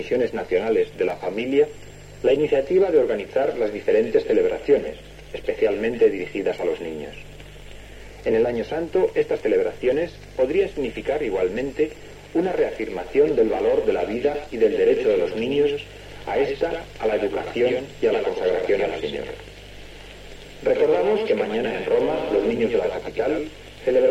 Misiones Nacionales de la Familia la iniciativa de organizar las diferentes celebraciones, especialmente dirigidas a los niños. En el Año Santo, estas celebraciones podrían significar igualmente una reafirmación del valor de la vida y del derecho de los niños a esta, a la educación y a la consagración al Señor. Recordamos que mañana en Roma los niños de la capital celebrarán